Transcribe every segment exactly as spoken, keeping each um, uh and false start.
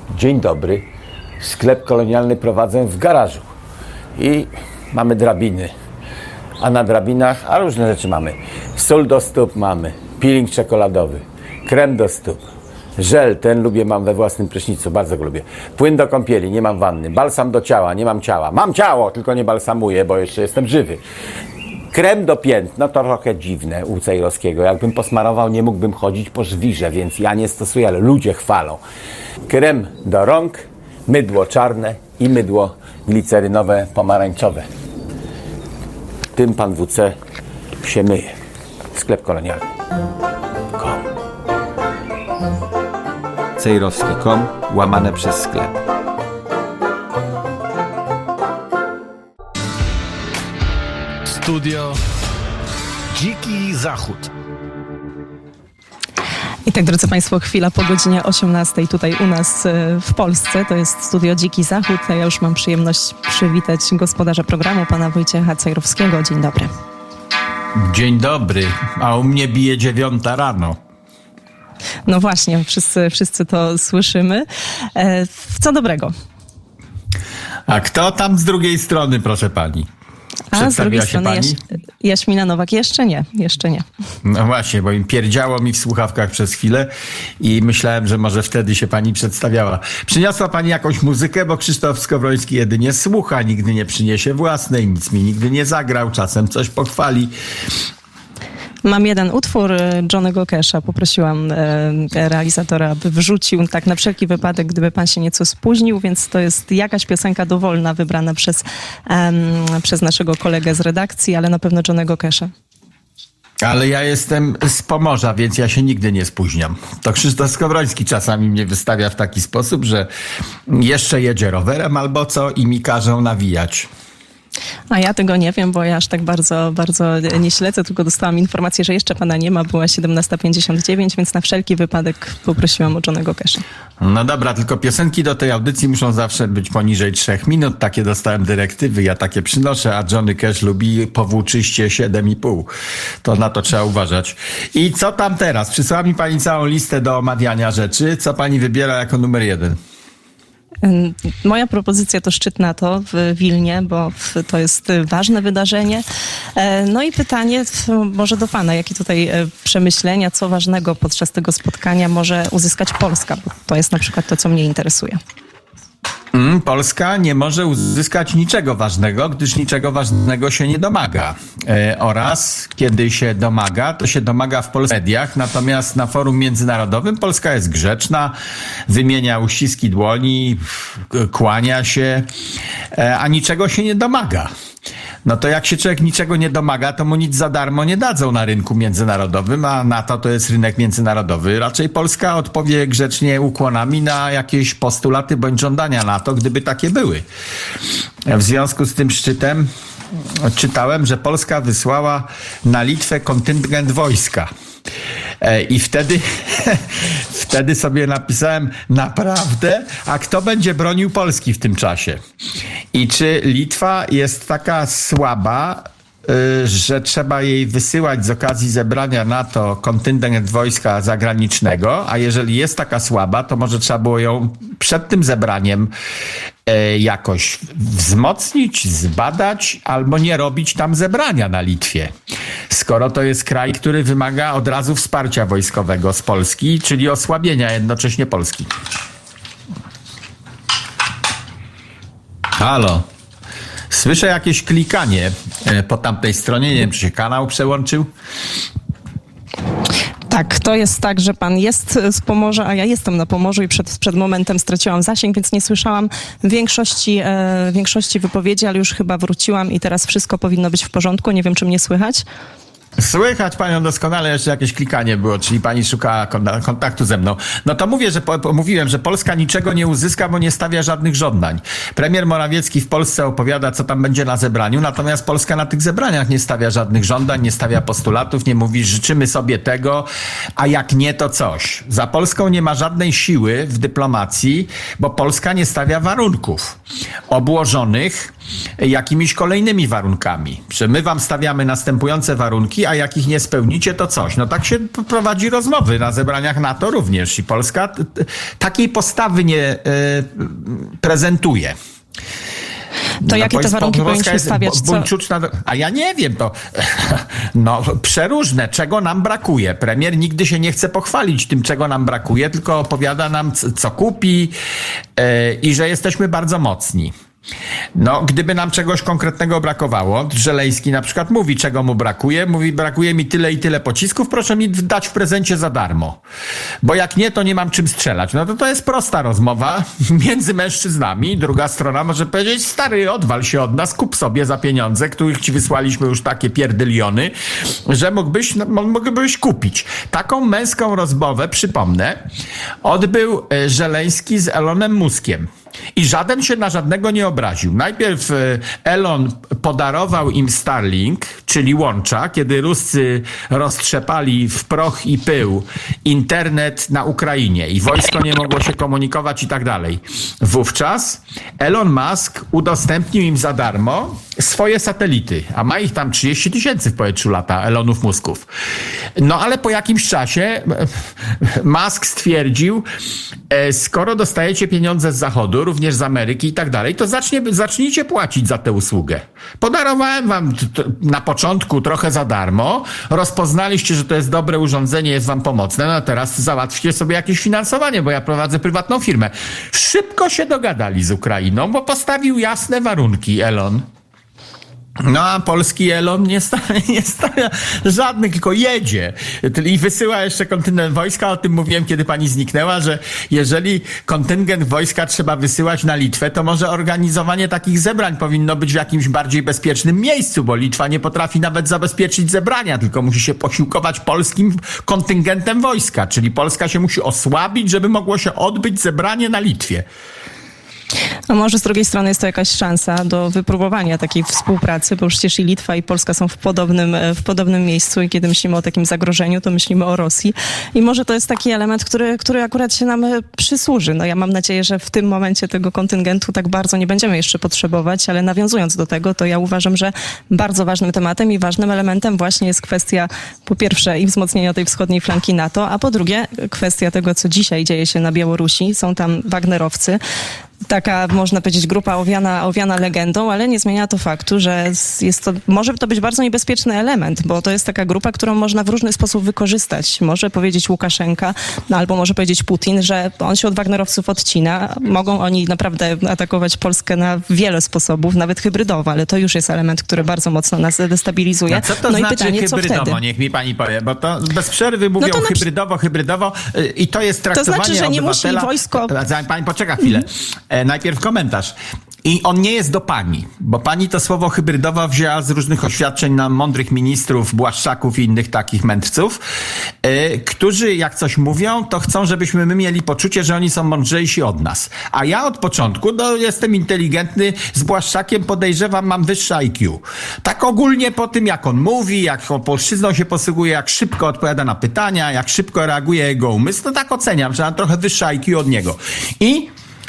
Dzień dobry. Sklep kolonialny prowadzę w garażu i mamy drabiny, a na drabinach, a różne rzeczy mamy. Sól do stóp mamy, peeling czekoladowy, krem do stóp, żel, ten lubię, mam we własnym prysznicu, bardzo go lubię. Płyn do kąpieli, nie mam wanny. Balsam do ciała, nie mam ciała. Mam ciało, tylko nie balsamuję, bo jeszcze jestem żywy. Krem do pięt, no to trochę dziwne u Cejrowskiego. Jakbym posmarował, nie mógłbym chodzić po żwirze, więc ja nie stosuję, ale ludzie chwalą. Krem do rąk, mydło czarne i mydło glicerynowe pomarańczowe. Tym pan W C się myje. Sklep kolonialny. Kom. Cejrowski kropka com łamane przez sklep. Studio Dziki Zachód. I tak, drodzy Państwo, chwila po godzinie osiemnastej tutaj u nas w Polsce. To jest Studio Dziki Zachód. Ja już mam przyjemność przywitać gospodarza programu, pana Wojciecha Cejrowskiego. Dzień dobry. Dzień dobry, a u mnie bije dziewiąta rano. No właśnie, wszyscy, wszyscy to słyszymy. E, co dobrego? A kto tam z drugiej strony, proszę pani? A z drugiej strony pani? Jaś, Jaśmina Nowak. Jeszcze nie, jeszcze nie. No właśnie, bo im pierdziało mi w słuchawkach przez chwilę i myślałem, że może wtedy się pani przedstawiała. Przyniosła pani jakąś muzykę, bo Krzysztof Skowroński jedynie słucha, nigdy nie przyniesie własnej, nic mi nigdy nie zagrał, czasem coś pochwali. Mam jeden utwór Johnny'ego Casha. Poprosiłam e, realizatora, aby wrzucił tak na wszelki wypadek, gdyby pan się nieco spóźnił, więc to jest jakaś piosenka dowolna wybrana przez, em, przez naszego kolegę z redakcji, ale na pewno Johnny'ego Casha. Ale ja jestem z Pomorza, więc ja się nigdy nie spóźniam. To Krzysztof Skowroński czasami mnie wystawia w taki sposób, że jeszcze jedzie rowerem albo co i mi każą nawijać. A ja tego nie wiem, bo ja aż tak bardzo, bardzo nie śledzę, tylko dostałam informację, że jeszcze pana nie ma, była siedemnasta pięćdziesiąt dziewięć, więc na wszelki wypadek poprosiłam o Johnny'ego Casha. No dobra, tylko piosenki do tej audycji muszą zawsze być poniżej trzech minut, takie dostałem dyrektywy, ja takie przynoszę, a Johnny Cash lubi powłóczyście siedem i pół. To na to trzeba uważać. I co tam teraz? Przysłała mi pani całą listę do omawiania rzeczy, co pani wybiera jako numer jeden? Moja propozycja to szczyt NATO w Wilnie, bo to jest ważne wydarzenie. No i pytanie może do pana, jakie tutaj przemyślenia, co ważnego podczas tego spotkania może uzyskać Polska, bo to jest na przykład to, co mnie interesuje. Mm, Polska nie może uzyskać niczego ważnego, gdyż niczego ważnego się nie domaga. E, oraz kiedy się domaga, to się domaga w polskich mediach, natomiast na forum międzynarodowym Polska jest grzeczna, wymienia uściski dłoni, kłania się, e, a niczego się nie domaga. No to jak się człowiek niczego nie domaga, to mu nic za darmo nie dadzą na rynku międzynarodowym, a NATO to jest rynek międzynarodowy. Raczej Polska odpowie grzecznie ukłonami na jakieś postulaty bądź żądania NATO, gdyby takie były. W związku z tym szczytem czytałem, że Polska wysłała na Litwę kontyngent wojska. I wtedy, wtedy sobie napisałem, naprawdę? A kto będzie bronił Polski w tym czasie? I czy Litwa jest taka słaba, że trzeba jej wysyłać z okazji zebrania NATO kontyngent wojska zagranicznego, a jeżeli jest taka słaba, to może trzeba było ją przed tym zebraniem jakoś wzmocnić, zbadać albo nie robić tam zebrania na Litwie. Skoro to jest kraj, który wymaga od razu wsparcia wojskowego z Polski, czyli osłabienia jednocześnie Polski. Halo. Słyszę jakieś klikanie po tamtej stronie. Nie wiem, czy się kanał przełączył. Tak, to jest tak, że pan jest z Pomorza, a ja jestem na Pomorzu i przed, przed momentem straciłam zasięg, więc nie słyszałam większości, e, większości wypowiedzi, ale już chyba wróciłam i teraz wszystko powinno być w porządku. Nie wiem, czy mnie słychać? Słychać panią doskonale, jeszcze jakieś klikanie było, czyli pani szuka kontaktu ze mną. No to mówię, że po, mówiłem, że Polska niczego nie uzyska, bo nie stawia żadnych żądań. Premier Morawiecki w Polsce opowiada, co tam będzie na zebraniu, natomiast Polska na tych zebraniach nie stawia żadnych żądań, nie stawia postulatów, nie mówi, życzymy sobie tego, a jak nie, to coś. Za Polską nie ma żadnej siły w dyplomacji, bo Polska nie stawia warunków obłożonych jakimiś kolejnymi warunkami. Że my wam stawiamy następujące warunki, a jak ich nie spełnicie, to coś. No tak się prowadzi rozmowy na zebraniach NATO również i Polska t- t- takiej postawy nie y, prezentuje. To no, jakie te warunki powinniśmy stawiać? Buńczuczna, a ja nie wiem, to no przeróżne, czego nam brakuje. Premier nigdy się nie chce pochwalić tym, czego nam brakuje, tylko opowiada nam, co kupi yy, i że jesteśmy bardzo mocni. No, gdyby nam czegoś konkretnego brakowało, Żeleński na przykład mówi, czego mu brakuje, mówi, brakuje mi tyle i tyle pocisków, proszę mi dać w prezencie za darmo, bo jak nie, to nie mam czym strzelać. No to to jest prosta rozmowa między mężczyznami. Druga strona może powiedzieć, stary, odwal się od nas, kup sobie za pieniądze, których ci wysłaliśmy już takie pierdyliony, że mógłbyś, no, mógłbyś kupić. Taką męską rozmowę, przypomnę, odbył Żeleński z Elonem Muskiem. I żaden się na żadnego nie obraził. Najpierw Elon podarował im Starlink, czyli łącza, kiedy Ruscy roztrzepali w proch i pył internet na Ukrainie i wojsko nie mogło się komunikować i tak dalej. Wówczas Elon Musk udostępnił im za darmo swoje satelity, a ma ich tam trzydzieści tysięcy w powietrzu lata, Elonów Musków. No ale po jakimś czasie Musk stwierdził, skoro dostajecie pieniądze z Zachodu, również z Ameryki i tak dalej, to zacznie, zacznijcie płacić za tę usługę. Podarowałem wam t- t- na początku trochę za darmo, rozpoznaliście, że to jest dobre urządzenie, jest wam pomocne, no a teraz załatwcie sobie jakieś finansowanie, bo ja prowadzę prywatną firmę. Szybko się dogadali z Ukrainą, bo postawił jasne warunki Elon. No a polski Elon nie stawia, nie stawia żadnych, tylko jedzie i wysyła jeszcze kontyngent wojska. O tym mówiłem, kiedy pani zniknęła, że jeżeli kontyngent wojska trzeba wysyłać na Litwę, to może organizowanie takich zebrań powinno być w jakimś bardziej bezpiecznym miejscu, bo Litwa nie potrafi nawet zabezpieczyć zebrania, tylko musi się posiłkować polskim kontyngentem wojska, czyli Polska się musi osłabić, żeby mogło się odbyć zebranie na Litwie. A może z drugiej strony jest to jakaś szansa do wypróbowania takiej współpracy, bo przecież i Litwa, i Polska są w podobnym, w podobnym miejscu i kiedy myślimy o takim zagrożeniu, to myślimy o Rosji. I może to jest taki element, który, który akurat się nam przysłuży. No ja mam nadzieję, że w tym momencie tego kontyngentu tak bardzo nie będziemy jeszcze potrzebować, ale nawiązując do tego, to ja uważam, że bardzo ważnym tematem i ważnym elementem właśnie jest kwestia po pierwsze i wzmocnienia tej wschodniej flanki NATO, a po drugie kwestia tego, co dzisiaj dzieje się na Białorusi. Są tam Wagnerowcy. Taka, można powiedzieć, grupa owiana, owiana legendą, ale nie zmienia to faktu, że jest to, może to być bardzo niebezpieczny element, bo to jest taka grupa, którą można w różny sposób wykorzystać. Może powiedzieć Łukaszenka, no, albo może powiedzieć Putin, że on się od Wagnerowców odcina. Mogą oni naprawdę atakować Polskę na wiele sposobów, nawet hybrydowo, ale to już jest element, który bardzo mocno nas destabilizuje. A co to no znaczy i pytanie, hybrydowo? co wtedy? Niech mi pani powie, bo to bez przerwy mówią No to na... hybrydowo, hybrydowo i to jest traktowanie To znaczy, że nie obywatela... musi wojsko... Pani poczeka chwilę. E, najpierw komentarz. I on nie jest do pani, bo pani to słowo hybrydowa wzięła z różnych oświadczeń na mądrych ministrów, Błaszczaków i innych takich mędrców, yy, którzy jak coś mówią, to chcą, żebyśmy my mieli poczucie, że oni są mądrzejsi od nas. A ja od początku, no jestem inteligentny, z Błaszczakiem podejrzewam, mam wyższe I Q. Tak ogólnie po tym, jak on mówi, jak polszczyzną się posługuje, jak szybko odpowiada na pytania, jak szybko reaguje jego umysł, to tak oceniam, że mam trochę wyższe I Q od niego. I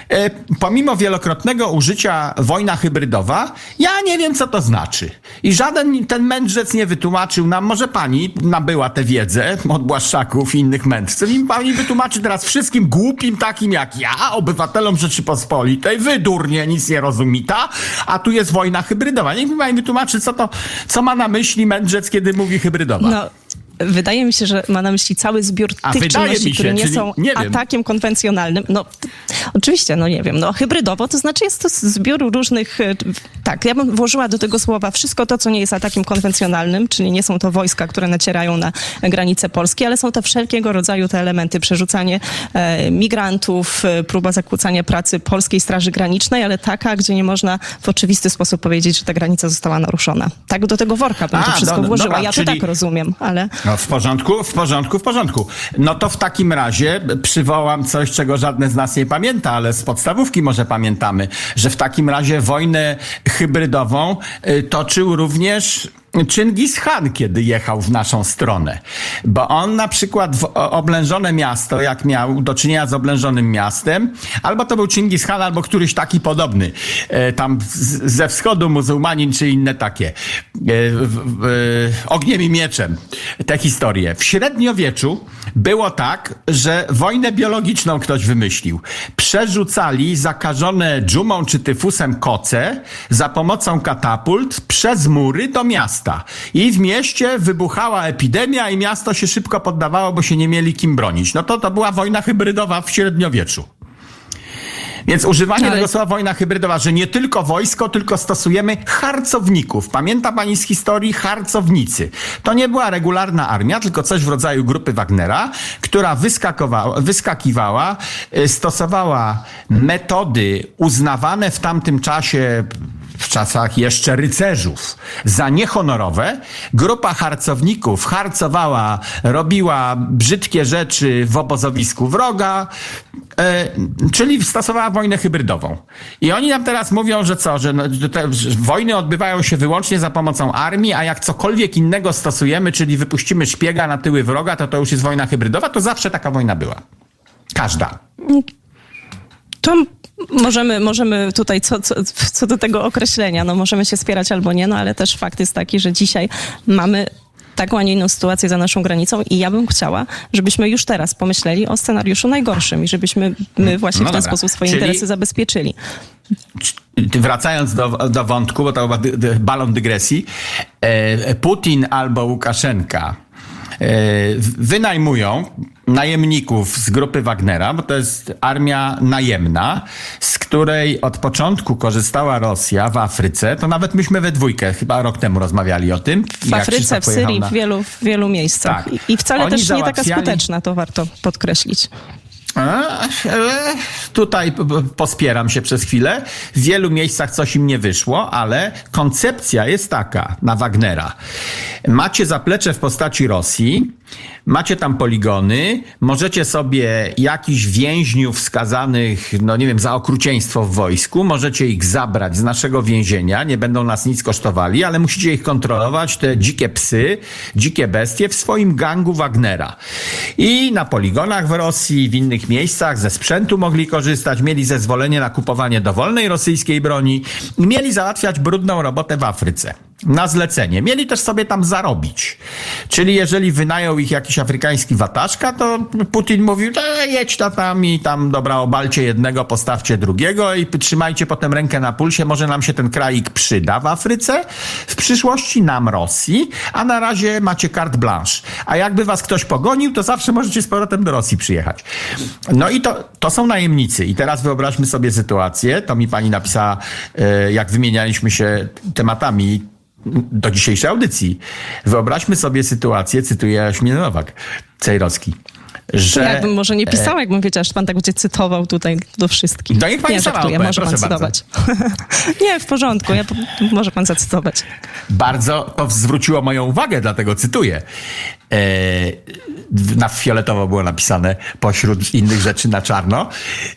pomimo wielokrotnego użycia wojna hybrydowa, ja nie wiem, co to znaczy. I żaden ten mędrzec nie wytłumaczył nam, może pani nabyła tę wiedzę od Błaszczaków i innych mędrców i pani wytłumaczy teraz wszystkim głupim takim jak ja, obywatelom Rzeczypospolitej, wy durnie, nic nie rozumita, a tu jest wojna hybrydowa. Niech mi pani wytłumaczy, co to, co ma na myśli mędrzec, kiedy mówi hybrydowa. No. Wydaje mi się, że ma na myśli cały zbiór A tych czynności, się, które nie czyli, są nie atakiem konwencjonalnym. No, t- oczywiście, no nie wiem, no hybrydowo, to znaczy jest to zbiór różnych, tak, ja bym włożyła do tego słowa wszystko to, co nie jest atakiem konwencjonalnym, czyli nie są to wojska, które nacierają na granice Polski, ale są to wszelkiego rodzaju te elementy, przerzucanie e, migrantów, e, próba zakłócania pracy Polskiej Straży Granicznej, ale taka, gdzie nie można w oczywisty sposób powiedzieć, że ta granica została naruszona. Tak do tego worka bym A, to wszystko do, włożyła. dobra, ja czyli... to tak rozumiem, ale... No w porządku, w porządku, w porządku. No to w takim razie przywołam coś, czego żadne z nas nie pamięta, ale z podstawówki może pamiętamy, że w takim razie wojnę hybrydową y, toczył również Chingis Khan, kiedy jechał w naszą stronę. Bo on na przykład w oblężone miasto, jak miał do czynienia z oblężonym miastem, albo to był Chingis Khan, albo któryś taki podobny, e, tam z, ze wschodu muzułmanin, czy inne takie. E, w, e, ogniem i mieczem. Te historie. W średniowieczu było tak, że wojnę biologiczną ktoś wymyślił. Przerzucali zakażone dżumą czy tyfusem koce za pomocą katapult przez mury do miasta. I w mieście wybuchała epidemia i miasto się szybko poddawało, bo się nie mieli kim bronić. No to to była wojna hybrydowa w średniowieczu. Więc używanie Ale... tego słowa wojna hybrydowa, że nie tylko wojsko, tylko stosujemy harcowników. Pamięta pani z historii harcownicy? To nie była regularna armia, tylko coś w rodzaju grupy Wagnera, która wyskakowała, wyskakiwała, stosowała metody uznawane w tamtym czasie, w czasach jeszcze rycerzów, za niehonorowe. Grupa harcowników harcowała, robiła brzydkie rzeczy w obozowisku wroga, e, czyli stosowała wojnę hybrydową. I oni nam teraz mówią, że co, że, no, że te wojny odbywają się wyłącznie za pomocą armii, a jak cokolwiek innego stosujemy, czyli wypuścimy szpiega na tyły wroga, to to już jest wojna hybrydowa, to zawsze taka wojna była. Każda. To możemy, możemy tutaj co, co, co do tego określenia, no możemy się spierać albo nie, no ale też fakt jest taki, że dzisiaj mamy taką, a nie inną sytuację za naszą granicą i ja bym chciała, żebyśmy już teraz pomyśleli o scenariuszu najgorszym i żebyśmy my właśnie no w ten dobra. sposób swoje Czyli... interesy zabezpieczyli. Wracając do, do wątku, bo to chyba dy, dy, balon dygresji, e, Putin albo Łukaszenka e, wynajmują najemników z grupy Wagnera, bo to jest armia najemna, z której od początku korzystała Rosja w Afryce. To nawet myśmy we dwójkę, chyba rok temu rozmawiali o tym. W Afryce, w Syrii, na... w, wielu, w wielu miejscach. Tak. I, I wcale Oni też nie załatwiali... taka skuteczna, to warto podkreślić. A, tutaj pospieram się przez chwilę. W wielu miejscach coś im nie wyszło, ale koncepcja jest taka na Wagnera. Macie zaplecze w postaci Rosji, macie tam poligony, możecie sobie jakichś więźniów skazanych, no nie wiem, za okrucieństwo w wojsku, możecie ich zabrać z naszego więzienia, nie będą nas nic kosztowali, ale musicie ich kontrolować, te dzikie psy, dzikie bestie w swoim gangu Wagnera. I na poligonach w Rosji, w innych miejscach ze sprzętu mogli korzystać, mieli zezwolenie na kupowanie dowolnej rosyjskiej broni i mieli załatwiać brudną robotę w Afryce. Na zlecenie. Mieli też sobie tam zarobić. Czyli jeżeli wynajął ich jakiś afrykański wataszka, to Putin mówił, e, jedź ta tam i tam, dobra, obalcie jednego, postawcie drugiego i trzymajcie potem rękę na pulsie, może nam się ten kraik przyda w Afryce, w przyszłości nam Rosji, a na razie macie carte blanche. A jakby was ktoś pogonił, to zawsze możecie z powrotem do Rosji przyjechać. No i to, to są najemnicy. I teraz wyobraźmy sobie sytuację, to mi pani napisała, jak wymienialiśmy się tematami do dzisiejszej audycji. Wyobraźmy sobie sytuację, cytuję Jaśminę Nowak-Cejrowski, że... Ja bym może nie pisała, jakbym wiedziała, że pan tak będzie cytował tutaj do wszystkich. To niech pani nie, sama żartuję, opowie, może pan cytować. Nie, w porządku, ja, może pan zacytować. Bardzo to zwróciło moją uwagę, dlatego cytuję. E, na fioletowo było napisane pośród innych rzeczy na czarno,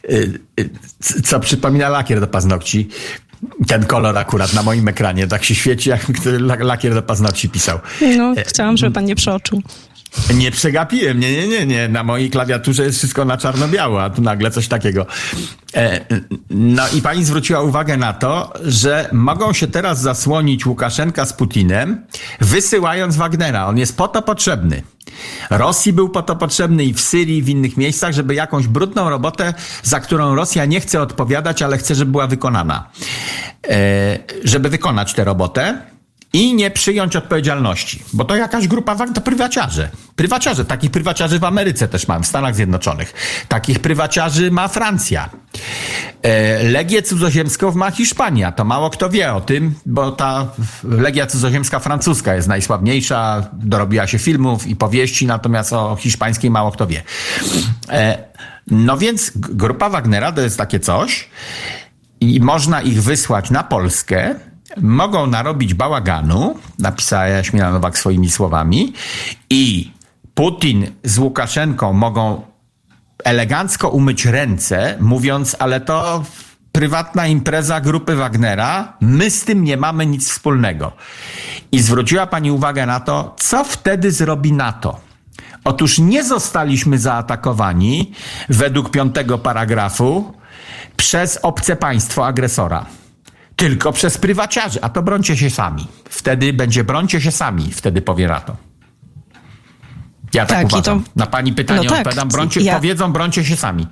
e, co przypomina lakier do paznokci. Ten kolor akurat na moim ekranie tak się świeci, jak lakier do paznokci pisał. No, chciałam, żeby pan nie przeoczył. Nie przegapiłem, nie, nie, nie, nie. Na mojej klawiaturze jest wszystko na czarno-biało, a tu nagle coś takiego. E, no i pani zwróciła uwagę na to, że mogą się teraz zasłonić Łukaszenka z Putinem, wysyłając Wagnera. On jest po to potrzebny. Rosji był po to potrzebny i w Syrii, i w innych miejscach, żeby jakąś brudną robotę, za którą Rosja nie chce odpowiadać, ale chce, żeby była wykonana. E, żeby wykonać tę robotę i nie przyjąć odpowiedzialności. Bo to jakaś grupa, to prywaciarze. Prywaciarze. Takich prywaciarzy w Ameryce też mam, w Stanach Zjednoczonych. Takich prywaciarzy ma Francja. E, Legię cudzoziemską ma Hiszpania. To mało kto wie o tym, bo ta Legia cudzoziemska francuska jest najsławniejsza, dorobiła się filmów i powieści, natomiast o hiszpańskiej mało kto wie. E, no więc grupa Wagnera to jest takie coś i można ich wysłać na Polskę, mogą narobić bałaganu, napisała Jaśmina Nowak swoimi słowami, i Putin z Łukaszenką mogą elegancko umyć ręce, mówiąc, ale to prywatna impreza grupy Wagnera, my z tym nie mamy nic wspólnego. I zwróciła pani uwagę na to, co wtedy zrobi NATO. Otóż nie zostaliśmy zaatakowani według piątego paragrafu przez obce państwo agresora, tylko przez prywaciarzy, a to brońcie się sami. Wtedy będzie brońcie się sami, wtedy powie NATO. Ja tak, tak uważam. To... Na pani pytanie no odpowiadam, tak, brońcie, ja... powiedzą brońcie się sami.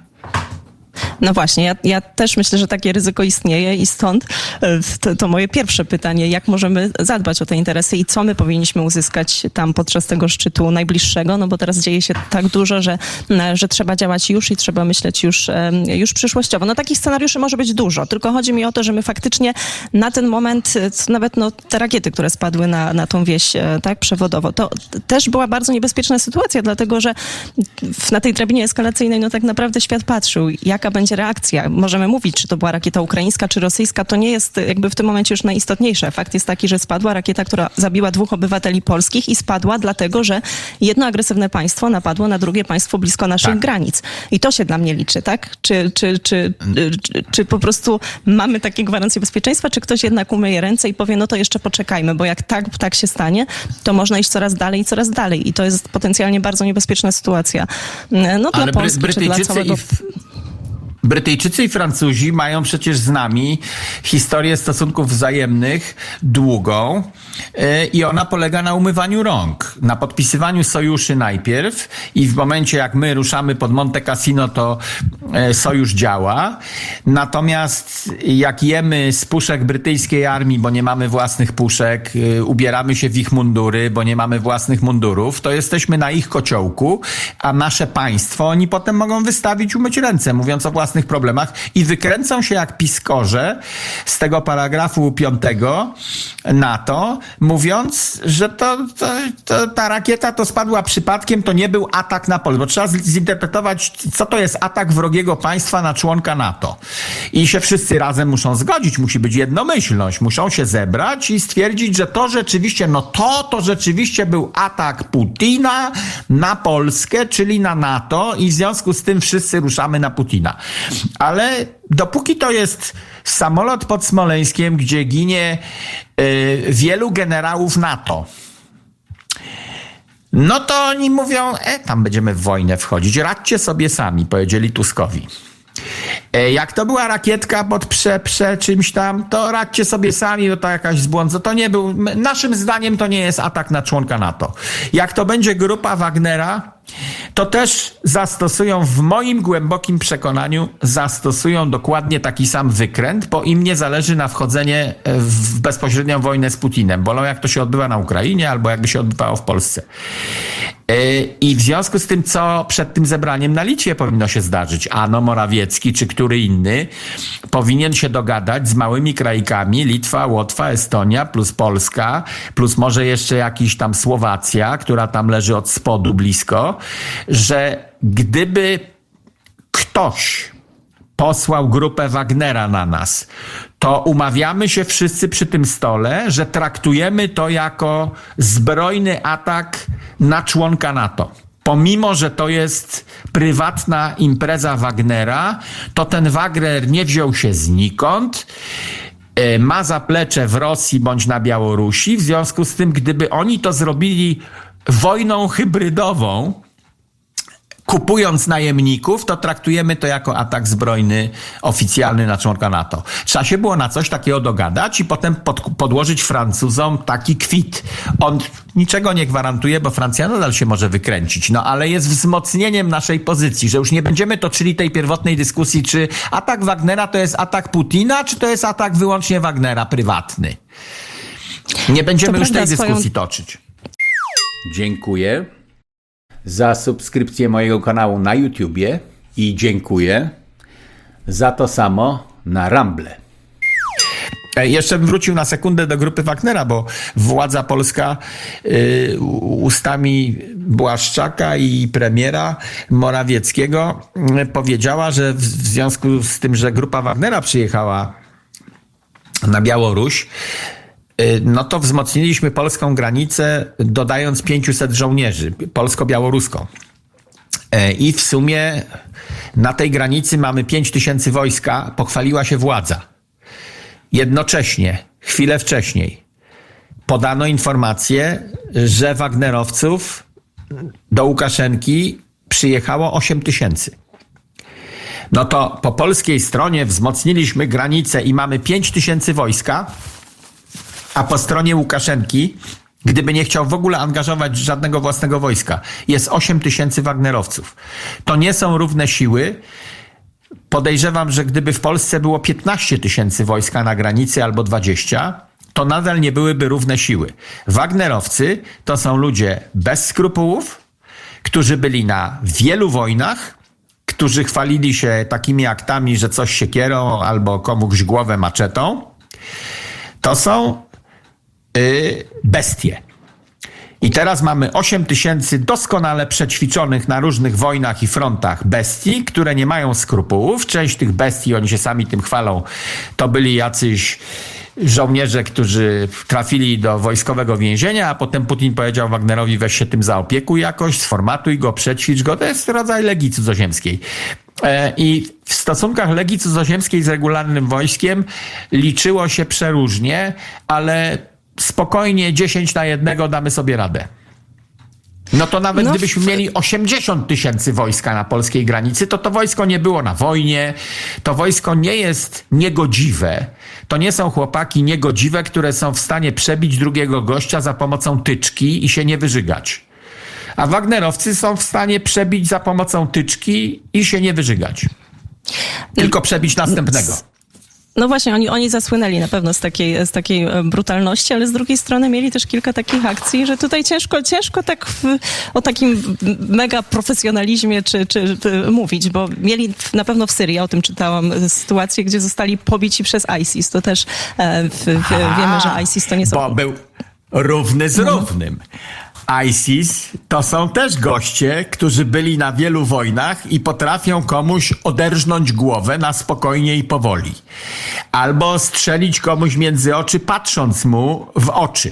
No właśnie, ja, ja też myślę, że takie ryzyko istnieje i stąd to, to moje pierwsze pytanie, jak możemy zadbać o te interesy i co my powinniśmy uzyskać tam podczas tego szczytu najbliższego, no bo teraz dzieje się tak dużo, że, że trzeba działać już i trzeba myśleć już, już przyszłościowo. No takich scenariuszy może być dużo, tylko chodzi mi o to, że my faktycznie na ten moment, nawet no, te rakiety, które spadły na, na tą wieś tak, przewodowo, to też była bardzo niebezpieczna sytuacja, dlatego że na tej drabinie eskalacyjnej no tak naprawdę świat patrzył, jaka będzie reakcja. Możemy mówić, czy to była rakieta ukraińska, czy rosyjska. To nie jest jakby w tym momencie już najistotniejsze. Fakt jest taki, że spadła rakieta, która zabiła dwóch obywateli polskich i spadła dlatego, że jedno agresywne państwo napadło na drugie państwo blisko naszych tak. granic. I to się dla mnie liczy, tak? Czy, czy, czy, czy, czy po prostu mamy takie gwarancje bezpieczeństwa, czy ktoś jednak umyje ręce i powie, no to jeszcze poczekajmy, bo jak tak, tak się stanie, to można iść coraz dalej i coraz dalej. I to jest potencjalnie bardzo niebezpieczna sytuacja. No dla Ale Polski, Bry- czy dla całego... I w... Brytyjczycy i Francuzi mają przecież z nami historię stosunków wzajemnych długą yy, i ona polega na umywaniu rąk, na podpisywaniu sojuszy najpierw i w momencie jak my ruszamy pod Monte Cassino, to yy, sojusz działa. Natomiast jak jemy z puszek brytyjskiej armii, bo nie mamy własnych puszek, yy, ubieramy się w ich mundury, bo nie mamy własnych mundurów, to jesteśmy na ich kociołku, a nasze państwo oni potem mogą wystawić, umyć ręce, mówiąc o własnych problemach i wykręcą się jak piskorze z tego paragrafu piątego NATO, mówiąc, że to, to, to ta rakieta to spadła przypadkiem, to nie był atak na Polskę, bo trzeba zinterpretować, co to jest atak wrogiego państwa na członka NATO. I się wszyscy razem muszą zgodzić, musi być jednomyślność, muszą się zebrać i stwierdzić, że to rzeczywiście, no to, to rzeczywiście był atak Putina na Polskę, czyli na NATO i w związku z tym wszyscy ruszamy na Putina. Ale dopóki to jest samolot pod Smoleńskiem, gdzie ginie y, wielu generałów NATO, no to oni mówią, e, tam będziemy w wojnę wchodzić, radźcie sobie sami, powiedzieli Tuskowi. E, jak to była rakietka pod prze, prze czymś tam, to radźcie sobie sami, bo to jakaś zbłąd, to nie był, naszym zdaniem to nie jest atak na członka NATO. Jak to będzie grupa Wagnera, to też zastosują, w moim głębokim przekonaniu, zastosują dokładnie taki sam wykręt, bo im nie zależy na wchodzenie w bezpośrednią wojnę z Putinem. Bolą jak to się odbywa na Ukrainie albo jakby się odbywało w Polsce. I w związku z tym, co przed tym zebraniem na Litwie powinno się zdarzyć, ano Morawiecki czy który inny powinien się dogadać z małymi krajkami, Litwa, Łotwa, Estonia plus Polska, plus może jeszcze jakiś tam Słowacja, która tam leży od spodu blisko, że gdyby ktoś posłał grupę Wagnera na nas, to umawiamy się wszyscy przy tym stole, że traktujemy to jako zbrojny atak na członka NATO. Pomimo, że to jest prywatna impreza Wagnera, to ten Wagner nie wziął się znikąd, ma zaplecze w Rosji bądź na Białorusi. W związku z tym, gdyby oni to zrobili wojną hybrydową, kupując najemników, to traktujemy to jako atak zbrojny oficjalny na członka NATO. Trzeba się było na coś takiego dogadać i potem pod, podłożyć Francuzom taki kwit. On niczego nie gwarantuje, bo Francja nadal się może wykręcić, no ale jest wzmocnieniem naszej pozycji, że już nie będziemy toczyli tej pierwotnej dyskusji, czy atak Wagnera to jest atak Putina, czy to jest atak wyłącznie Wagnera prywatny. Nie będziemy to już tej dyskusji swoją... toczyć. Dziękuję za subskrypcję mojego kanału na YouTubie i dziękuję za to samo na Rumble. Jeszcze bym wrócił na sekundę do grupy Wagnera, bo władza polska y, ustami Błaszczaka i premiera Morawieckiego y, powiedziała, że w, w związku z tym, że grupa Wagnera przyjechała na Białoruś, no to wzmocniliśmy polską granicę, dodając pięciuset żołnierzy, polsko-białoruską. I w sumie na tej granicy mamy pięć tysięcy wojska, pochwaliła się władza. Jednocześnie, chwilę wcześniej, podano informację, że Wagnerowców do Łukaszenki przyjechało osiem tysięcy. No to po polskiej stronie wzmocniliśmy granicę i mamy pięć tysięcy wojska, a po stronie Łukaszenki, gdyby nie chciał w ogóle angażować żadnego własnego wojska, jest osiem tysięcy Wagnerowców. To nie są równe siły. Podejrzewam, że gdyby w Polsce było piętnaście tysięcy wojska na granicy albo dwadzieścia, to nadal nie byłyby równe siły. Wagnerowcy to są ludzie bez skrupułów, którzy byli na wielu wojnach, którzy chwalili się takimi aktami, że coś siekierą albo komuś głowę maczetą. To są yy, bestie. I teraz mamy osiem tysięcy doskonale przećwiczonych na różnych wojnach i frontach bestii, które nie mają skrupułów. Część tych bestii, oni się sami tym chwalą, to byli jacyś żołnierze, którzy trafili do wojskowego więzienia, a potem Putin powiedział Wagnerowi, weź się tym zaopiekuj jakoś, sformatuj go, przećwicz go. To jest rodzaj legii cudzoziemskiej. I w stosunkach legii cudzoziemskiej z regularnym wojskiem liczyło się przeróżnie, ale spokojnie dziesięć na jednego damy sobie radę. No to nawet no, gdybyśmy w... mieli osiemdziesiąt tysięcy wojska na polskiej granicy, to to wojsko nie było na wojnie, to wojsko nie jest niegodziwe. To nie są chłopaki niegodziwe, które są w stanie przebić drugiego gościa za pomocą tyczki i się nie wyżygać. A Wagnerowcy są w stanie przebić za pomocą tyczki i się nie wyżygać. Tylko przebić następnego. No właśnie, oni, oni zasłynęli na pewno z takiej, z takiej brutalności, ale z drugiej strony mieli też kilka takich akcji, że tutaj ciężko, ciężko tak w, o takim mega profesjonalizmie czy, czy, czy mówić, bo mieli na pewno w Syrii, ja o tym czytałam, sytuację, gdzie zostali pobici przez ISIS. To też e, w, w, wiemy, że ISIS to nie są... Bo był równy z równym. ISIS to są też goście, którzy byli na wielu wojnach i potrafią komuś oderżnąć głowę na spokojnie i powoli. Albo strzelić komuś między oczy, patrząc mu w oczy.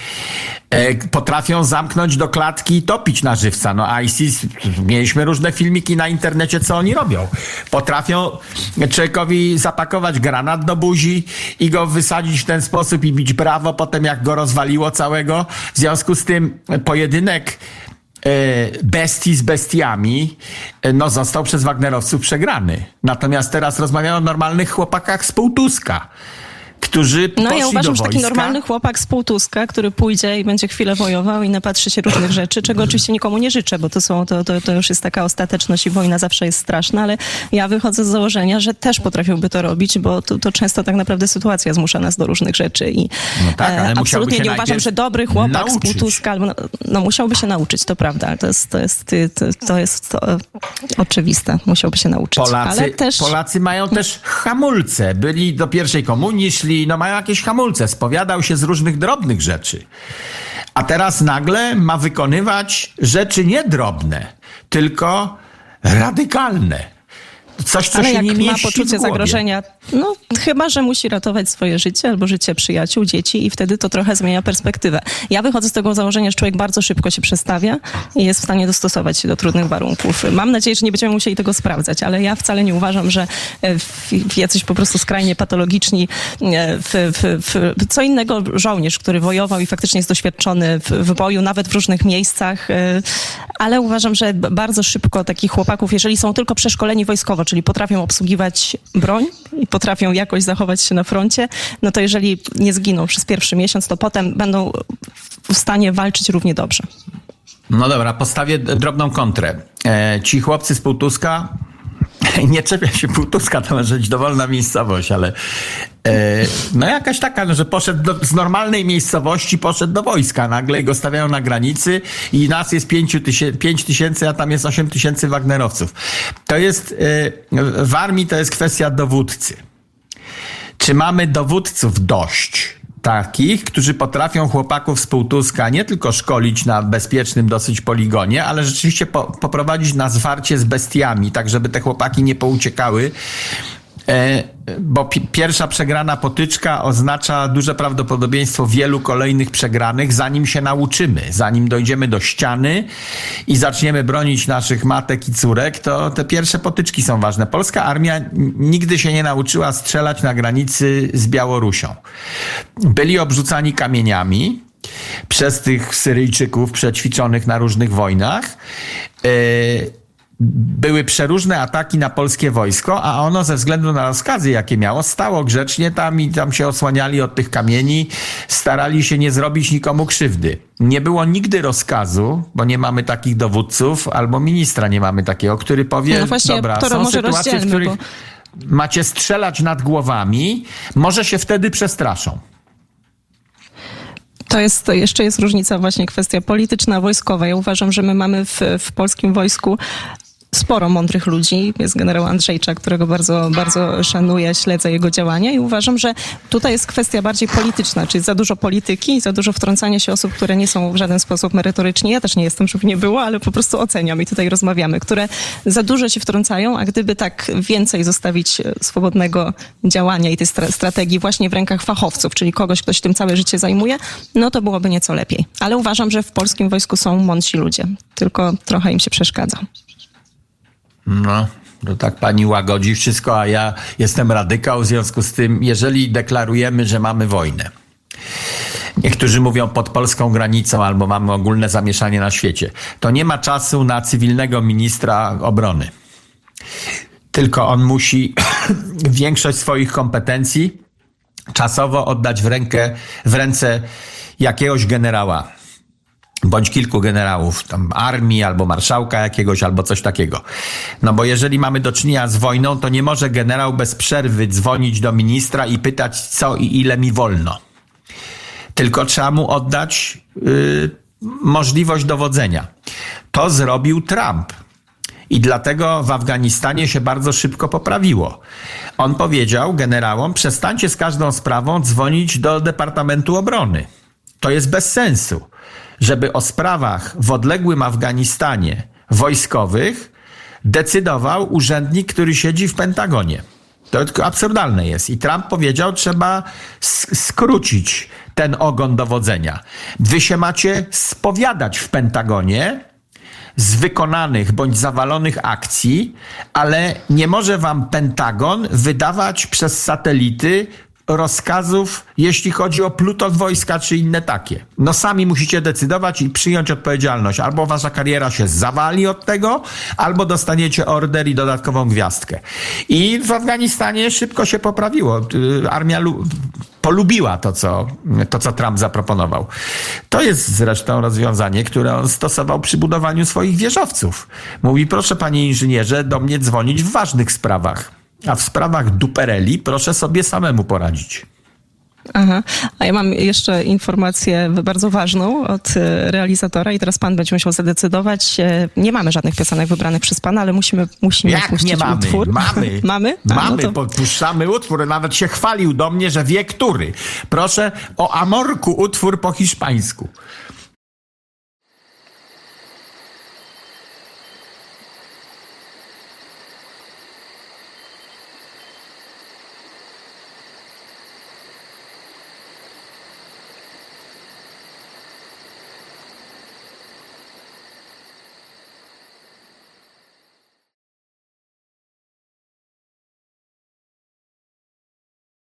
E, potrafią zamknąć do klatki i topić na żywca. No ISIS, mieliśmy różne filmiki na internecie, co oni robią. Potrafią człowiekowi zapakować granat do buzi i go wysadzić w ten sposób i bić brawo potem, jak go rozwaliło całego. W związku z tym pojedynek e, bestii z bestiami e, no, został przez Wagnerowców przegrany. Natomiast teraz rozmawiamy o normalnych chłopakach z Półtuska, którzy poszli No ja uważam, do że taki wojska. normalny chłopak z Półtuska, który pójdzie i będzie chwilę wojował i napatrzy się różnych rzeczy, czego oczywiście nikomu nie życzę, bo to, są, to, to, to już jest taka ostateczność i wojna zawsze jest straszna, ale ja wychodzę z założenia, że też potrafiłby to robić, bo to, to często tak naprawdę sytuacja zmusza nas do różnych rzeczy i No tak, ale e, absolutnie się nie uważam, że dobry chłopak nauczyć. z Półtuska, albo, no, no musiałby się nauczyć, to prawda, ale to jest, to jest, to, to jest to, e, oczywiste, musiałby się nauczyć. Polacy, ale też... Polacy mają też hamulce. Byli do pierwszej komunii, szli, no mają jakieś hamulce. Spowiadał się z różnych drobnych rzeczy. A teraz nagle ma wykonywać rzeczy nie drobne, tylko radykalne. Coś, co Ale się jak nie ma mieści w poczucie głowie. zagrożenia, no chyba, że musi ratować swoje życie albo życie przyjaciół, dzieci i wtedy to trochę zmienia perspektywę. Ja wychodzę z tego założenia, że człowiek bardzo szybko się przestawia i jest w stanie dostosować się do trudnych warunków. Mam nadzieję, że nie będziemy musieli tego sprawdzać, ale ja wcale nie uważam, że w, jacyś po prostu skrajnie patologiczni, w, w, w, co innego żołnierz, który wojował i faktycznie jest doświadczony w, w boju, nawet w różnych miejscach, ale uważam, że bardzo szybko takich chłopaków, jeżeli są tylko przeszkoleni wojskowo, czyli potrafią obsługiwać broń i potrafią jakoś zachować się na froncie, no to jeżeli nie zginą przez pierwszy miesiąc, to potem będą w stanie walczyć równie dobrze. No dobra, postawię drobną kontrę. E, ci chłopcy z Półtuska, nie czepiam się Półtuska, to może być dowolna miejscowość, ale e, no jakaś taka, no, że poszedł do, z normalnej miejscowości, poszedł do wojska nagle i go stawiają na granicy i nas jest pięć tysięcy, a tam jest osiem tysięcy Wagnerowców. To jest, e, w armii to jest kwestia dowódcy. Czy mamy dowódców dość takich, którzy potrafią chłopaków z Półtuska nie tylko szkolić na bezpiecznym dosyć poligonie, ale rzeczywiście po, poprowadzić na zwarcie z bestiami, tak żeby te chłopaki nie pouciekały Bo pi- pierwsza przegrana potyczka oznacza duże prawdopodobieństwo wielu kolejnych przegranych, zanim się nauczymy, zanim dojdziemy do ściany i zaczniemy bronić naszych matek i córek, to te pierwsze potyczki są ważne. Polska armia nigdy się nie nauczyła strzelać na granicy z Białorusią. Byli obrzucani kamieniami przez tych Syryjczyków przećwiczonych na różnych wojnach. Yy, Były przeróżne ataki na polskie wojsko, a ono ze względu na rozkazy, jakie miało, stało grzecznie tam i tam się osłaniali od tych kamieni, starali się nie zrobić nikomu krzywdy. Nie było nigdy rozkazu, bo nie mamy takich dowódców, albo ministra nie mamy takiego, który powie, no właśnie, dobra, są może sytuacje, w których bo... macie strzelać nad głowami, może się wtedy przestraszą. To jest, to jeszcze jest różnica właśnie kwestia polityczna, wojskowa. Ja uważam, że my mamy w, w polskim wojsku sporo mądrych ludzi. Jest generał Andrzejczak, którego bardzo, bardzo szanuję, śledzę jego działania i uważam, że tutaj jest kwestia bardziej polityczna, czyli za dużo polityki i za dużo wtrącania się osób, które nie są w żaden sposób merytoryczni. Ja też nie jestem, żeby nie było, ale po prostu oceniam i tutaj rozmawiamy, które za dużo się wtrącają, a gdyby tak więcej zostawić swobodnego działania i tej stra- strategii właśnie w rękach fachowców, czyli kogoś, kto się tym całe życie zajmuje, no to byłoby nieco lepiej. Ale uważam, że w polskim wojsku są mądrzy ludzie, tylko trochę im się przeszkadza. No, to tak pani łagodzi wszystko, a ja jestem radykał, w związku z tym, jeżeli deklarujemy, że mamy wojnę, niektórzy mówią pod polską granicą albo mamy ogólne zamieszanie na świecie, to nie ma czasu na cywilnego ministra obrony. Tylko on musi większość swoich kompetencji czasowo oddać w rękę, w ręce jakiegoś generała. Bądź kilku generałów, tam armii, albo marszałka jakiegoś, albo coś takiego. No bo jeżeli mamy do czynienia z wojną, to nie może generał bez przerwy dzwonić do ministra i pytać, co i ile mi wolno. Tylko trzeba mu oddać yy, możliwość dowodzenia. To zrobił Trump. I dlatego w Afganistanie się bardzo szybko poprawiło. On powiedział generałom, przestańcie z każdą sprawą dzwonić do Departamentu Obrony. To jest bez sensu, żeby o sprawach w odległym Afganistanie wojskowych decydował urzędnik, który siedzi w Pentagonie. To tylko absurdalne jest. I Trump powiedział, trzeba skrócić ten ogon dowodzenia. Wy się macie spowiadać w Pentagonie z wykonanych bądź zawalonych akcji, ale nie może wam Pentagon wydawać przez satelity rozkazów, jeśli chodzi o pluton wojska czy inne takie. No sami musicie decydować i przyjąć odpowiedzialność. Albo wasza kariera się zawali od tego, albo dostaniecie order i dodatkową gwiazdkę. I w Afganistanie szybko się poprawiło. Armia lu- polubiła to co, to, co Trump zaproponował. To jest zresztą rozwiązanie, które on stosował przy budowaniu swoich wieżowców. Mówi, proszę panie inżynierze, do mnie dzwonić w ważnych sprawach. A w sprawach dupereli proszę sobie samemu poradzić. Aha, a ja mam jeszcze informację bardzo ważną od realizatora i teraz pan będzie musiał zadecydować. Nie mamy żadnych piosenek wybranych przez pana, ale musimy, musimy Jak puścić nie mamy? utwór. Mamy. mamy? A, mamy, no to... podpuszczamy utwór. Nawet się chwalił do mnie, że wie który. Proszę o Amorku utwór po hiszpańsku.